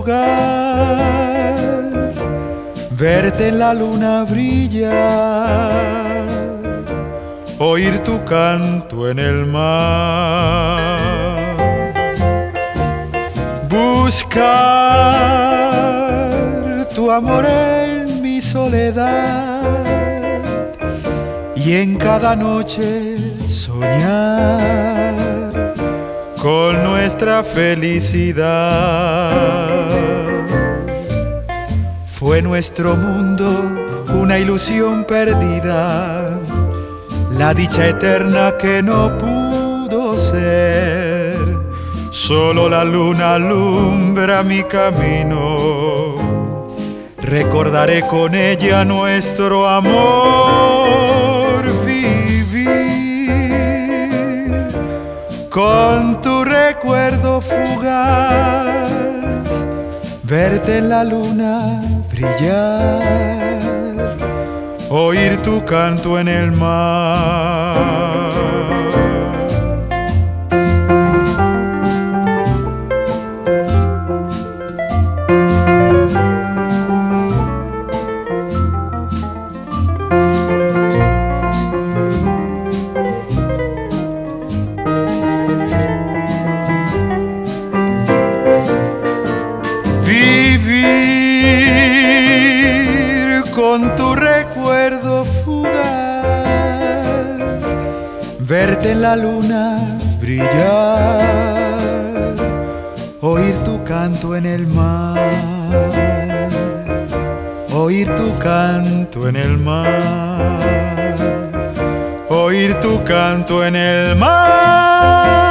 fugaz, verte en la luna brillar, oír tu canto en el mar, buscar tu amor en mi soledad y en cada noche soñar con nuestra felicidad. Fue nuestro mundo una ilusión perdida, la dicha eterna que no pudo ser. Solo la luna alumbra mi camino, recordaré con ella nuestro amor. Vivir con tu recuerdo fugaz, verte en la luna brillar, oír tu canto en el mar. Vivir con tu recuerdo fugaz, verte en la luna brillar, oír tu canto en el mar, oír tu canto en el mar, oír tu canto en el mar.